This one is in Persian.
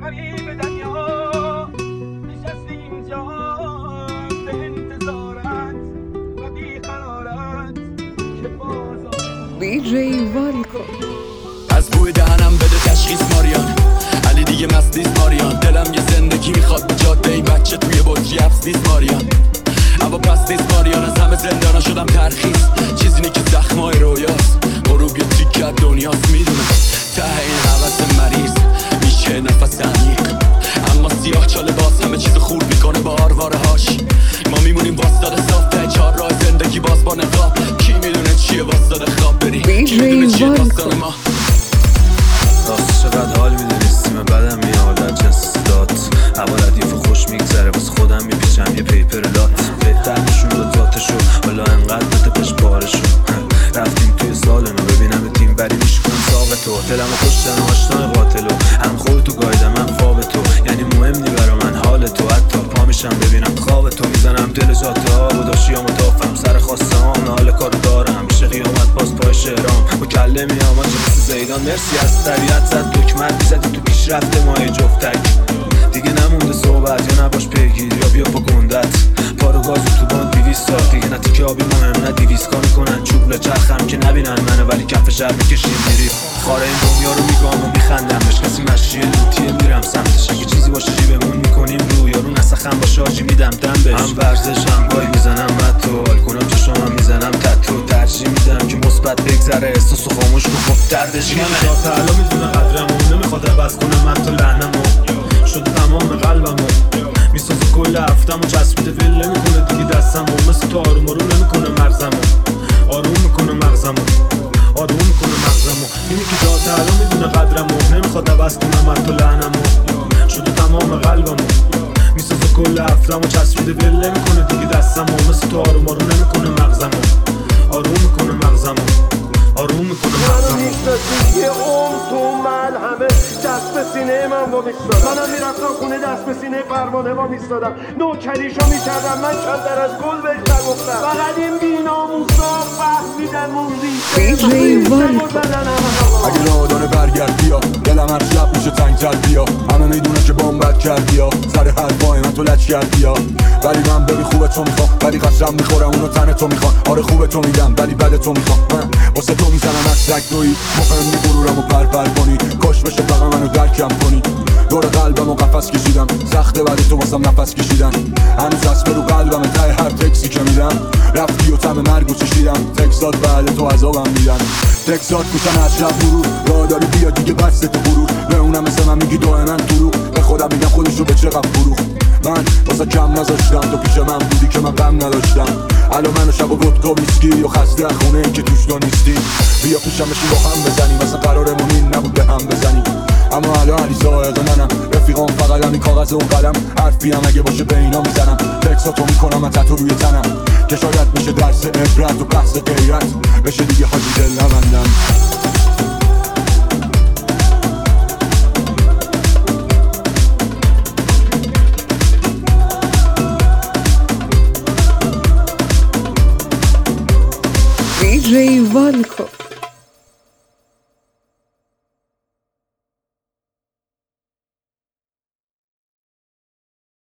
غریب دریا نشستی اینجا به انتظارت و بیقرارت که بازار دیجی والکو. از بوی دهنم بده تشخیص ماریان، علی دیگه مست نیست ماریان. دلم یه زندگی میخواد به جاده، این بچه توی بطری حبس نیست ماریان. اما پس نیست ماریان، از همه زندانا شدم ترخیص. چیزی اینه که زخمای رویاست، غروب یه تیکه دنیاست. میدونم ته این حوث مریض میشه نفس عمیق، اما سیاه چاله باز همه چیز خورد میکنه با آرواره هاش. ما میمونیم واسطاده صاف ته چهار راه زندگی باز با نقاب. کی میدونه چیه واسطاده خواب بری، کی میدونه چیه داستان ما. راست چقدر حال میده نیستیم بدم میاد از جستات. هوا ردیف و خوش میگذره واسه خودم میپیچم یه پیپر لات. بهتر نشون داد ذاتشو حالا انقدر بده پش بارشو. رفتیم توی سال نو ببینم تیم بری میشکنم ساق تو. دلمو کشتن آشنای قاتلو، هم خودتو گایدم من خواب تو. یعنی مهم نی برا من حال تو، حتی پا میشم ببینم خواب تو. میزنم دل جاده ها و داشتیام و دافم سر خواسته هام. حال کارو دارم میشه قیامت باز پای شهرام. با کله میام آنچه مثل زیدان. مرسی از طبیعت زد دکمت میزدی تو پیشرفت مای جفتک. دیگه نمونده صحبت یا نباش پیگیر یا بیا با گندت. پارو گازو تو باند 200 سال دیگه نه تیکه آبی مهم نه 200 کار میکنن چوب لچرخم که نبینن منو، ولی کف شهر میکشیم میریم. خاره این دنیا رو میگام و میخندم بهش، کسی مشیه لوتیه میرم سمتش. اگه چیزی باشه جیبمون میکنیم رو یارو نسخم باشه آجی میدم دم بهش. هم ورزش هم وای میزنم متو حال کنم چشامم میزنم تتو. ترجیح میدم که مثبت بگذره احساسو خاموش کن خب دردش منه. تعالی میدونه قدرمو نمیخواد عوض کنم من تو لعنمو. شده تمام قلبمو میسازه کل هفتمو. چسبیده ول نمیکنه دیگه دستمو، مثل تو آروم آروم نمیکنه مرزمو. آروم میکنه مغزمو، آروم میکنه مغزمو. اینی که جا تعالی میدونه قدرمو نمیخواد عوض کنم من تو لعنمو. شده تمام قلبمو میسازه کل هفتمو. چسبیده ول نمیکنه دیگه دستمو، مثل تو آروم آروم نمیکنه مغزمو. آروم میکنه مغزمو، آروم میکنه مغزمو. منو میشناسی یه تو من همه دست به سینه من با میستادم. منم میرفتم خونه دست به سینه پروانه با میستادم. نوکریشو میکردم من کمتر از گل بهش نگفتم. فقط این بیناموسا فهمیدن دیجی والکو. اگه راه داره برگرد بیا، دلم هر شب میشه تنگتر بیا. همه میدونه که بامبت کردی یا سر حرفای من تو لچ کردی یا. ولی من ببین خوبه تو میخوام، ولی قسم میخورم اونو تن تو میخوام. آره خوبه تو میدم ولی بد تو میخوام. من واسه تو میزنم از سگ تویی، مهمی غرورمو پرپر کنی. کاش بشه فقط منو درکم کنی. دور قلبمو قفس کشیدم، سخته بعد تو واسم نفس کشیدم. هنوز دست رو قلبم ته هر تکسی که میدم. رفتی و طعم مرگو چشیدم، تکسات بعد تو عذابم میدن. تکسات میشن از شب مرور، راه داری بیا دیگه بس تو غرور. به اونم مثل من میگی دائما دروغ، به خودم میگم خودشو به چقدر فروخت. من واسه کم نذاشتم تو پیش من بودی که من غم نداشتم. الان منو شب و ودکا ویسکی و خسته از خونه این که توش تو نیستی. بیا پیشم بشین با هم بزنیم، مثلا قرارمون این نبود به هم بزنیم. اما الان علی ساعد منم، رفیقام فقط همین کاغذ و قلم. حرفی هم اگه باشه به اینا میزنم، تکساتو میکنم من تتو روی تنم. که شاید میشه درس عبرت و بحث غیرت بشه دیگه حاجی دل نبندم. دیجی والکو.